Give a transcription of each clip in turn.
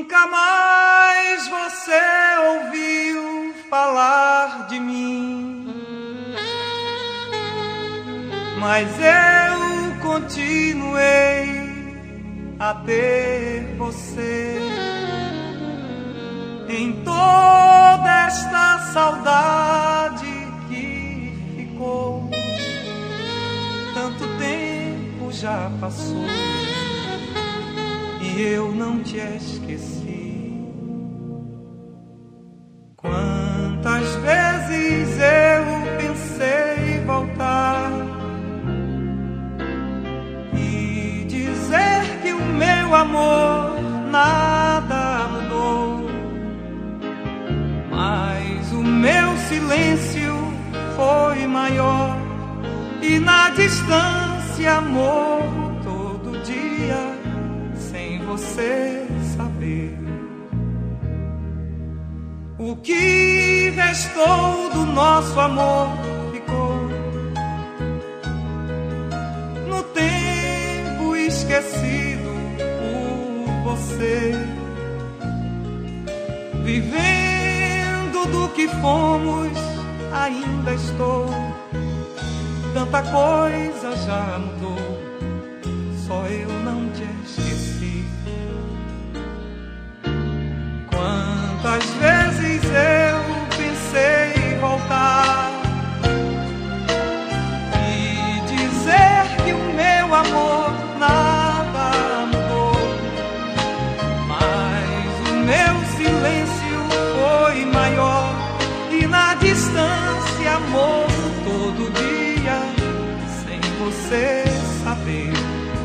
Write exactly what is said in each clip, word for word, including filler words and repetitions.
Nunca mais você ouviu falar de mim, mas eu continuei a ter você em toda esta saudade que ficou. Tanto tempo já passou e eu não te esqueci. Quantas vezes eu pensei voltar e dizer que o meu amor nada mudou, mas o meu silêncio foi maior e na distância morro todo dia sem você saber. O que restou do nosso amor ficou no tempo esquecido por você, vivendo do que fomos ainda estou. Tanta coisa já mudou, só eu não te esqueci. Quantas vezes eu pensei voltar e dizer que o meu amor nada mudou, mas o meu silêncio foi maior e na distância morro todo dia sem você saber.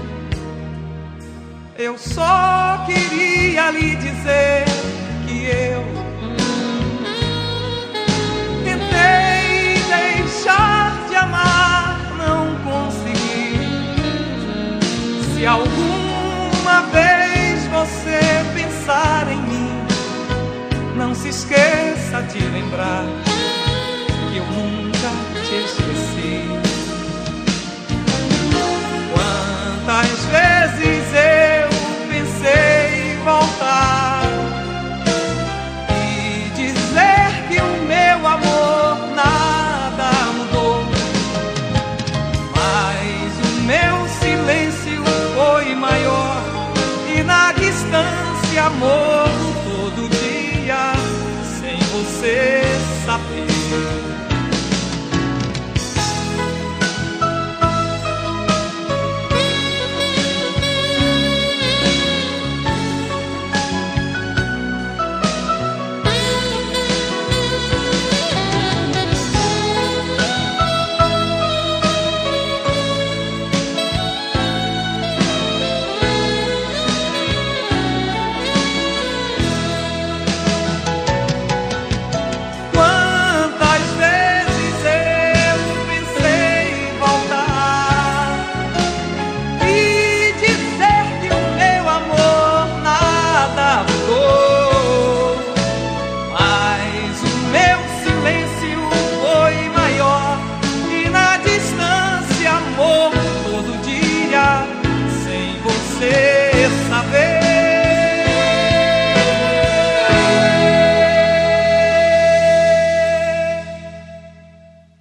Eu só queria lhe dizer que eu tentei deixar de amar, não consegui. Se alguma vez você pensar em mim, não se esqueça de lembrar que eu nunca te esqueci. Quantas vezes eu pensei voltar e dizer que o meu amor nada mudou, mas o meu silêncio foi maior e na distância morro todo dia sem você saber.